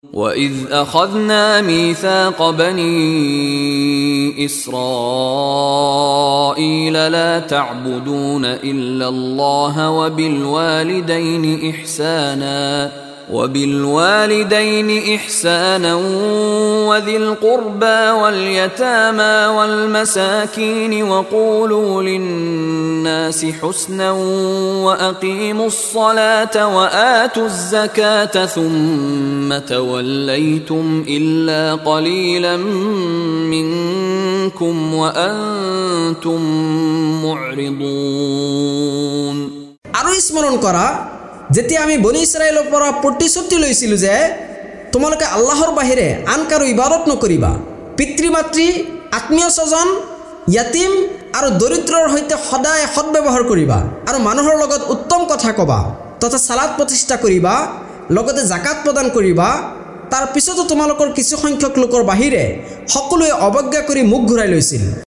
وإذ أخذنا ميثاق بني إسرائيل لا تعبدون إلا الله وبالوالدين إحسانا وذي القربى واليتامى والمساكين وقولوا للناس حسنا وأقيموا الصلاة وآتوا الزكاة ثم توليتم إلا قليلا منكم وأنتم معرضون আরো স্মরণ করা যেতিয়া আমি বনি ইসরায়েলৰ পৰা প্ৰতিশ্ৰুতি লৈছিলোঁ যে তোমালোকে আল্লাহৰ বাহিৰে আন কাৰো ইবাদত নকৰিবা, পিতৃ-মাতৃ, আত্মীয় স্বজন, ইয়াতিম আৰু দৰিদ্ৰৰ সৈতে সদায় সদ্ব্যৱহাৰ কৰিবা আৰু মানুহৰ লগত উত্তম কথা ক'বা তথা সালাত প্ৰতিষ্ঠা কৰিবা, লগতে জাকাত প্ৰদান কৰিবা। তাৰ পিছতো তোমালোকৰ কিছু সংখ্যক লোকৰ বাহিৰে সকলোৱে অৱজ্ঞা কৰি মুখ ঘূৰাই লৈছিল।